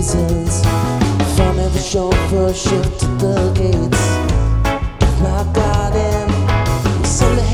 reasons. From every chauffeur shipped to the gates of my God.